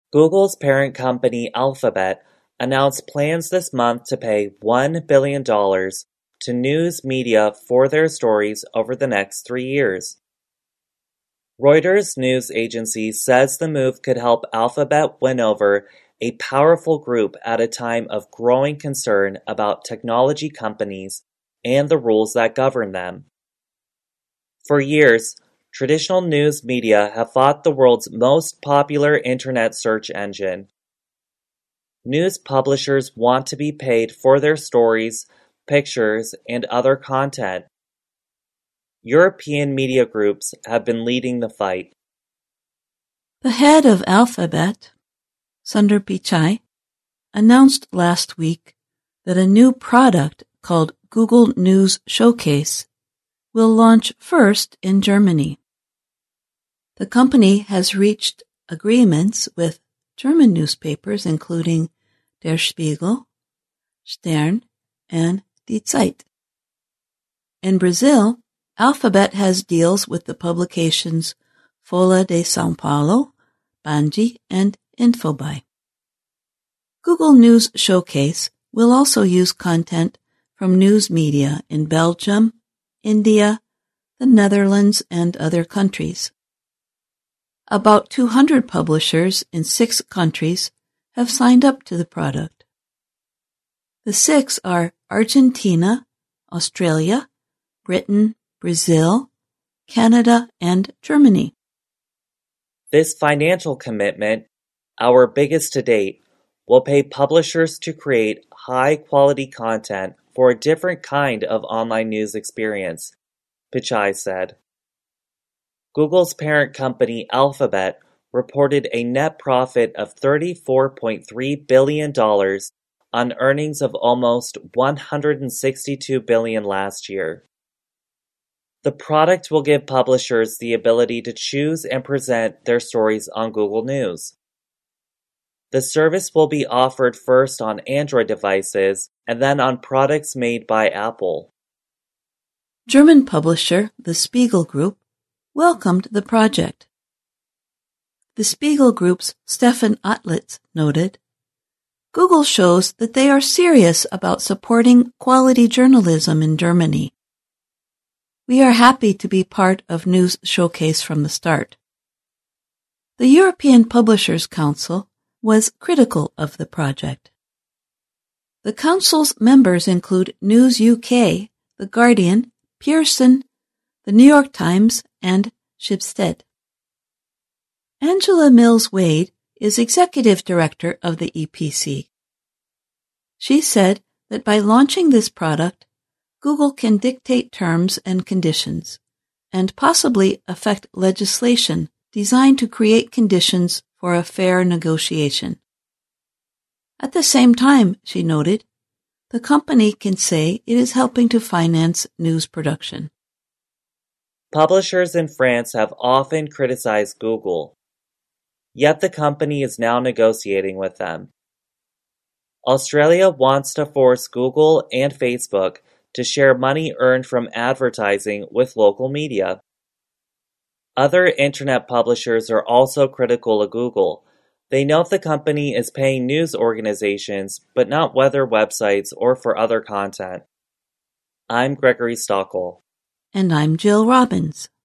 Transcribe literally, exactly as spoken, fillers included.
Google's parent company Alphabet announced plans this month to pay one billion dollars to news media for their stories over the next three years. Reuters news agency says the move could help Alphabet win over a powerful group at a time of growing concern about technology companies and the rules that govern them. For years, traditional news media have fought the world's most popular internet search engine. News publishers want to be paid for their stories, pictures, and other content. European media groups have been leading the fight. The head of Alphabet, Sundar Pichai, announced last week that a new product called Google News Showcase will launch first in Germany. The company has reached agreements with German newspapers including Der Spiegel, Stern, and Die Zeit. In Brazil, Alphabet has deals with the publications Folha de São Paulo, Band, and Infobae. Google News Showcase will also use content from news media in Belgium, India, the Netherlands, and other countries. About two hundred publishers in six countries have signed up to the product. The six are Argentina, Australia, Britain, Brazil, Canada, and Germany. This financial commitment, our biggest to date, will pay publishers to create high-quality content for a different kind of online news experience, Pichai said. Google's parent company Alphabet reported a net profit of thirty-four point three billion dollars on earnings of almost one hundred sixty-two billion dollars last year. The product will give publishers the ability to choose and present their stories on Google News. The service will be offered first on Android devices and then on products made by Apple. German publisher The Spiegel Group welcomed the project. The Spiegel Group's Stefan Otlitz noted, Google shows that they are serious about supporting quality journalism in Germany. We are happy to be part of News Showcase from the start. The European Publishers Council was critical of the project. The Council's members include News U K, The Guardian, Pearson, The New York Times, and Schibsted. Angela Mills-Wade is executive director of the E P C. She said that by launching this product, Google can dictate terms and conditions, and possibly affect legislation designed to create conditions for a fair negotiation. At the same time, she noted, the company can say it is helping to finance news production. Publishers in France have often criticized Google, yet the company is now negotiating with them. Australia wants to force Google and Facebook to share money earned from advertising with local media. Other internet publishers are also critical of Google. They note the company is paying news organizations, but not weather websites or for other content. I'm Gregory Stockel. And I'm Jill Robbins.